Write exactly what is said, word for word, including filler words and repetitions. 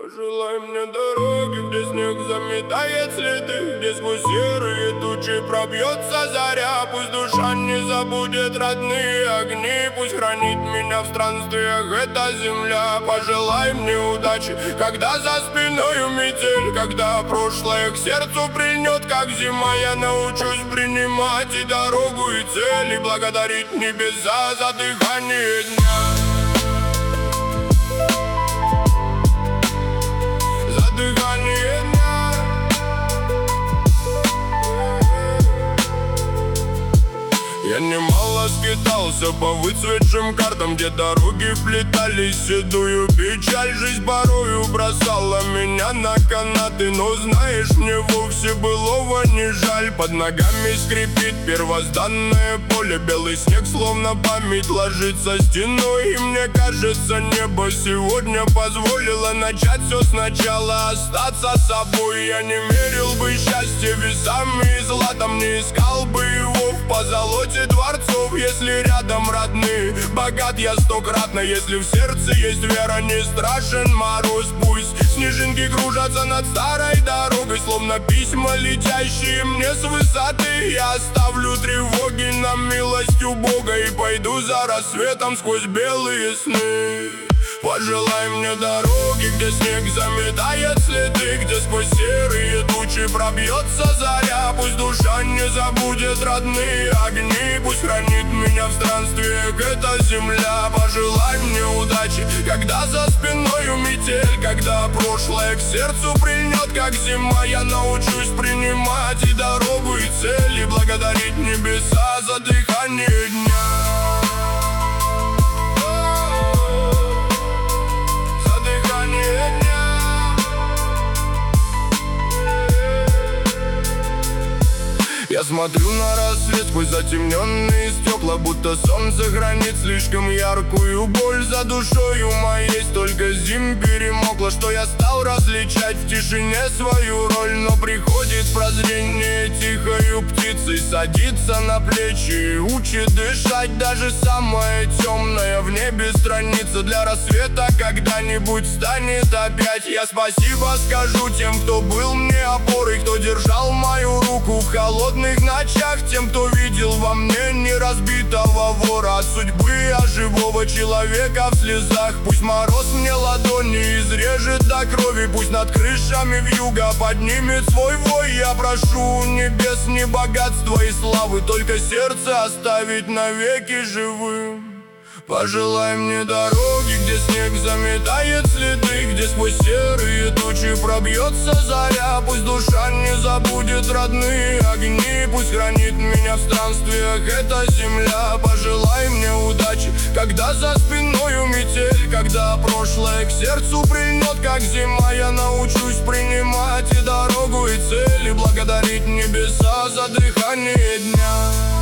Пожелай мне дороги, где снег заметает следы, где сквозь серые тучи пробьется заря. Пусть душа не забудет родные огни, пусть хранит меня в странствиях эта земля. Пожелай мне удачи, когда за спиною метель, когда прошлое к сердцу прильнет, как зима. Я научусь принимать и дорогу, и цель, и благодарить небеса за дыхание дня. Дыхание дня. Я немало скитался по выцветшим картам, где дороги вплетались в седую печаль. Жизнь порою бросала меня на канаты, но знаешь, мне вовсе былого не жаль. Под ногами скрипит первозданное поле, белый снег словно память ложится стеной. И мне кажется, небо сегодня позволило начать все сначала, остаться собой. Я не мерил бы счастье весами и златом, не искал бы его в позолоте дворцов. Если рядом родные, богат я стократно. Если в сердце есть вера, не страшен мороз. Пусть снежинки кружатся над старой дорогой, словно письма, летящие мне с высоты. Я оставлю тревоги на милость у Бога и пойду за рассветом сквозь белые сны. Пожелай мне дороги, где снег заметает следы, где сквозь серые тучи пробьется заря. Пусть душа не забудет родные огни, пусть хранит меня в странствиях эта земля. Пожелай мне удачи, когда за спиною метель, когда прошлое к сердцу прильнет, как зима. Я научусь принимать и дорогу, и цель, и благодарить небеса за дыхание дня. Я смотрю на рассвет сквозь затемненные стекла, будто солнце хранит слишком яркую боль. За душою моей столько зим перемокло, что я стал различать в тишине свою роль. Но приходит прозрение тихою птицей, садится на плечи и учит дышать. Даже самая темная в небе страница для рассвета когда-нибудь станет опять. Я спасибо скажу тем, кто был мне опорой, кто держал мою руку в холодной ночах, тем, кто видел во мне не разбитого вора от судьбы, а живого человека в слезах. Пусть мороз мне ладони изрежет до крови, пусть над крышами вьюга поднимет свой вой. Я прошу у небес не богатства и славы, только сердце оставить навеки живым. Пожелай мне дороги, где снег заметает следы, где сквозь серые тучи пробьется заря. Пусть душа не забудет родные огни, пусть хранит меня в странствиях эта земля. Пожелай мне удачи, когда за спиною метель, когда прошлое к сердцу прильнет, как зима. Я научусь принимать и дорогу, и цель, и благодарить небеса за дыхание дня.